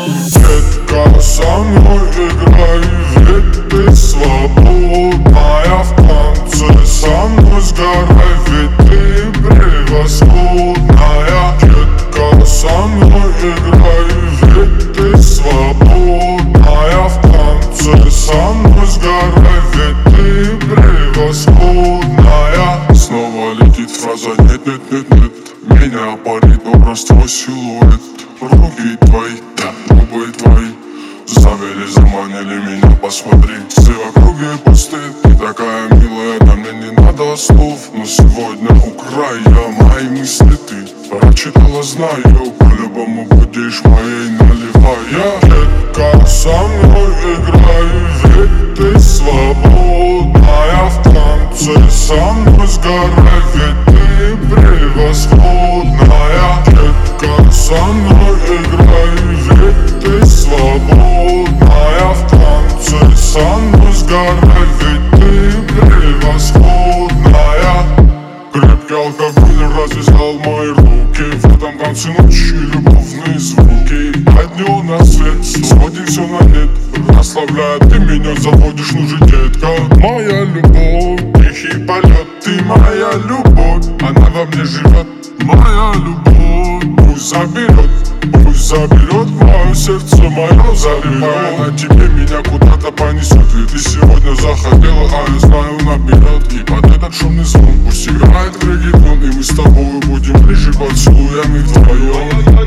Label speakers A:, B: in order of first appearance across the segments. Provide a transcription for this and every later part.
A: Детка, со мной играй, ведь ты свободная в танце. Со мной сгорай, ведь ты превосходная. Детка, со мной играй, ведь ты свободная в танце. Со мной сгорай, ведь ты превосходная. Снова летит фраза нет, нет, нет, нет. Меня парит образ твой силуэт. Руки твои, да, губы твои заставили, заманили меня, посмотри. Все в округе пусты, ты такая милая, да мне не надо слов. Но сегодня украя мои мысли ты прочитала, знаю, по-любому будешь моей, наливая. Детка, со мной играй, ведь ты свободная в танце. Со мной сгорай, ведь ты превосходная. Детка, со мной играй, ведь ты свободная в танце. Со мной сгорай, ведь ты превосходная. Крепкий алкоголь развязал мои руки. В этом танце ночи любовные звуки. Поднял на свет, сводим все на нет. Расслабляя, ты меня заводишь, ну же, детка. Моя любовь, тихий полет. Ты моя любовь, она во мне живет. Моя любовь, пусть заберет мое сердце, мое заливает. На тебе меня куда-то понесет. Ведь ты сегодня захотела, а я знаю наперед. И под этот шумный звон пусть играет реггетон. И мы с тобой будем ближе поцелуями вдвоем.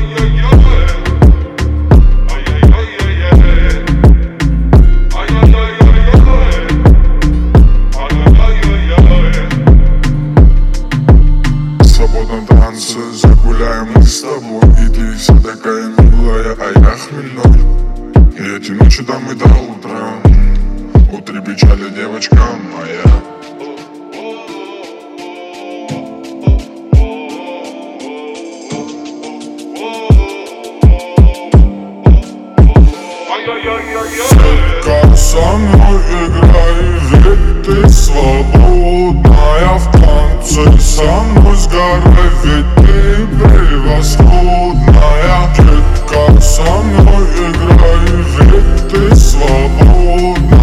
A: Загуляем мы с тобой, и ты вся такая милая, а я хмельной. И эти ночи там и до утра. Утри печали, девочка моя. Детка, со мной играй, ведь ты свободная в танце. Со мной сгорай, ведь ты превосходная. Детка, со мной играй, ведь ты свободная.